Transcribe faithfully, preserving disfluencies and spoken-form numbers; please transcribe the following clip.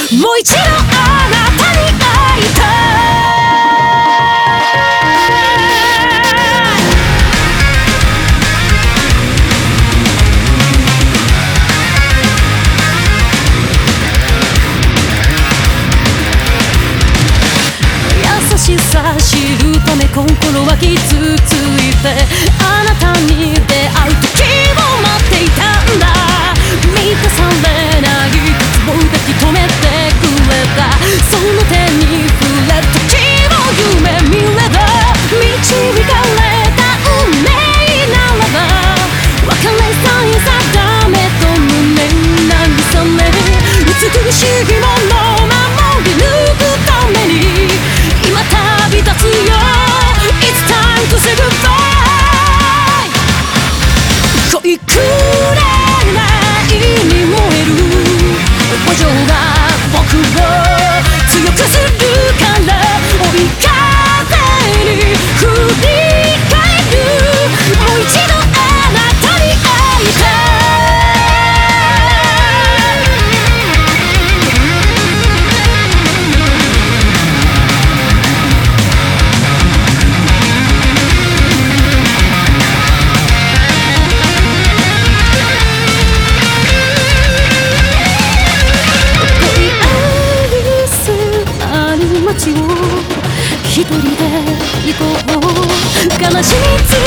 もう一度あなたに会いたい優しさ知るため心は傷ついてあなたに出会う時を待っていたんだ満たされない渇望を抱き留めてくれたその手に触れる時を夢見れば導かれた運命ならば別れさえ定めと胸慰め美しいものを守り抜くために今旅立つよ It's time to say goodbye 恋くれないに燃える母情が僕を強くするから追い風に振り返るもう一度あなたに会いたい街を一人で行こう悲しみつ